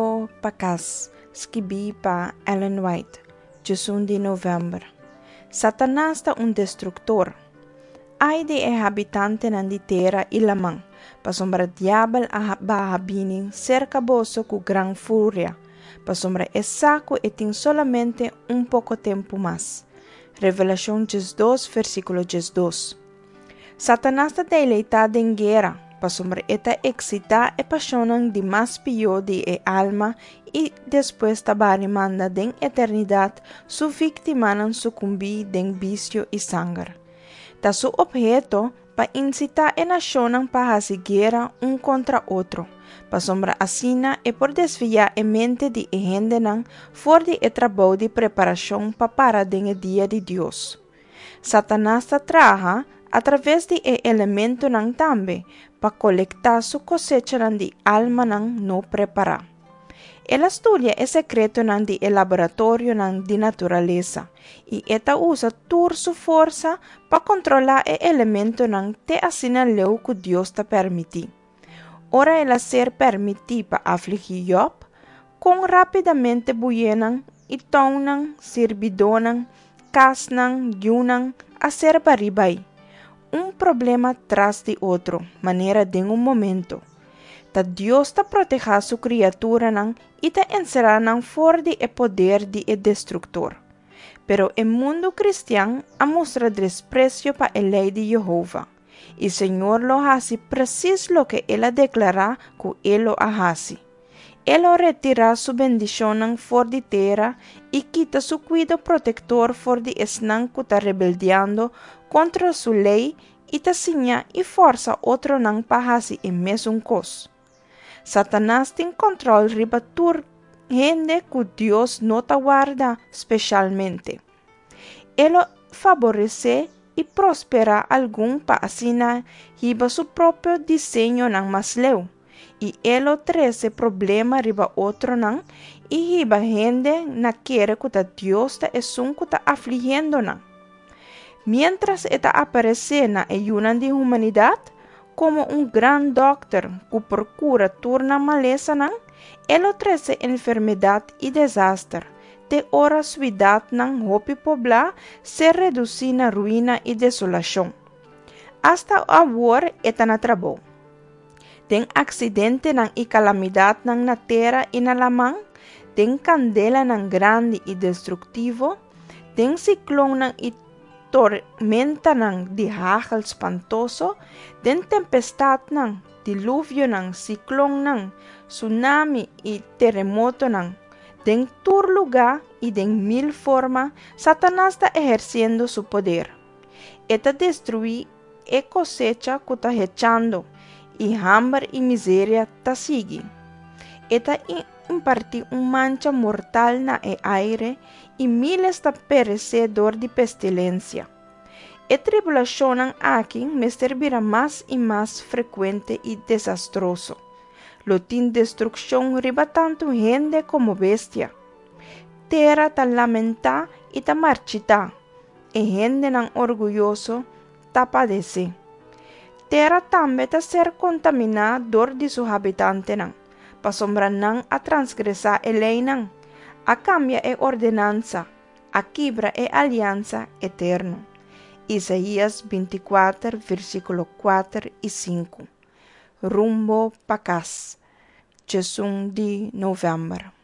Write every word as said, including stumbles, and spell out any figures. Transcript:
Rumbo Pacas, escribi pa Ellen White, dezesseis de novembro. Satanás está um destructor. Ai de e habitante nan di terra ilamang, pa sombra diabel a bahabining cerca boso cu gran furia, pa sombra e saco e tin solamente un poco tempo mas. Revelação dois, versículo dois. Satanás está deleitado em guerra, pa sombra eta excita e pasionan di mas pio de e alma e depois tabari manda den eternidade su víctima nan sucumbi den vicio e sangue. Ta su objeto pa incitar e nacionan pa hacer guerra un contra otro, pa sombra asina e por desviar e mente de e gente nan for de e trabalho de preparação pa para den e dia de Deus. Satanás ta traja a través de e elemento nan tambe pa colectar su cosecha nan di alma nan no prepara. El estudia e secreto nan di e laboratorio nan di naturaleza y eta usa tur su forza pa controlar e elemento nan te asina leu que Dios te permiti. Ora el hacer permiti pa afligir Job, con rapidamente buyenan y tonan, sirvidonan, casnan, yunan, hacer baribay. Un problema tras de otro, manera de un momento. Ta Dios ta proteja su criatura nan y ta encerranan for de e poder de e destructor. Pero el mundo cristiano ha mostrado desprecio pa el ley de Jehová. Y Señor lo hace preciso lo que Él ha declarado que Él lo hace. Él lo retira su bendición for de tierra y quita su cuidado protector for de esnan que está rebeldeando contra su ley y ta siña y forza otro nan pa hacer el mesmo cos. Satanás tem control riba tur gente que Dios no te guarda especialmente. Él favorece y prospera algún pa asina riba su propio diseño nan mas leu. Y él trece problema riba otro nan y riba gente na quiere que Dios te es un que ta afligiendo nan. Mientras eta aparece na ayunan de humanidad, como un gran doctor que procura turna maleza nan, él trece enfermedad y desastre, de hora suidad nan hopi pobla se reduce na ruina y desolación. Hasta ahora eta na trabo. Den accidente nan y calamidad nan na terra y na lamang, den candela nan grande y destructivo, den ciclón nan y tormenta nan di hagel espantoso, den tempestad nan, diluvio nan, ciclón nan, tsunami y terremoto nan, den tur lugar y den mil forma, Satanás está ejerciendo su poder. Eta destruir e cosecha que está echando, y hambre y miseria ta sigue. Eta impartir un mancha mortal na e aire y miles ta perecedor de pestilencia. E tribulación aquí me servirá más y más frecuente y desastroso. Lo tin destrucción riba tanto gente como bestia. Terra ta lamenta y ta marchita. E gente nan orgulloso ta padece. Terra tambe ta ser contaminador de sus habitantes nan. Pa sombra nan a transgresar e ley nan. A cambia e ordenanza. A quibra e alianza eterno. Isaías veinticuatro, versículo cuatro y cinco. Rumbo Pacas, dezesseis de novembro.